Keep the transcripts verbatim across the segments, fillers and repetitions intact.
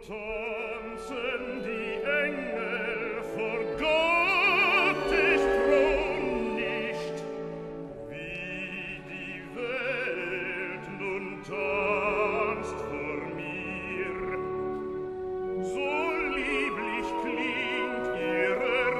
tanzen die Engel vor Gottes Thron nicht, wie die Welt nun tanzt vor mir. So lieblich klingt ihrer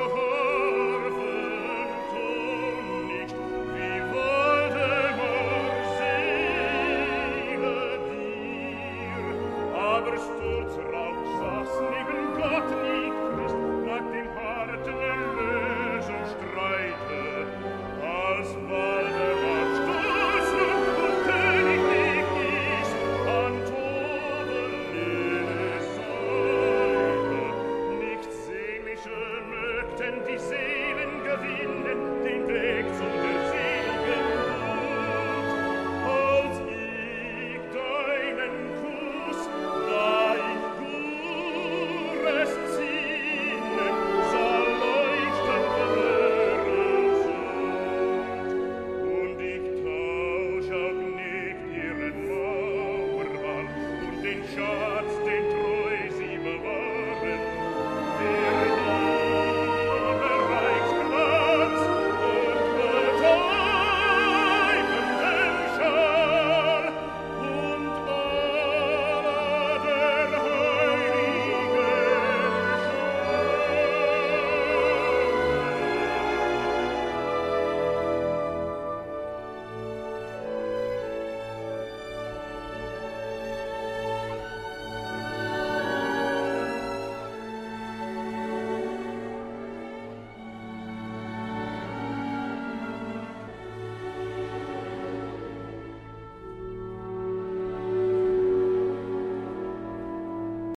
Harfenton nicht, wie Waldemar Seele dir. Aber Sturzrauch saß neben Gott nie Christ, nach dem harten Erlösung streite, als Waldemar stolz und königlich ist, an Toverlehne Säule. Nicht seelische mögten die Seelen gewinnen, den Weg zum der seligen Welt, als ich deinen Kuss, da ich Gures ziehen, sah leuchten verwirrend. Und ich tausch auch nicht ihren Mauerwall und den Schatz, den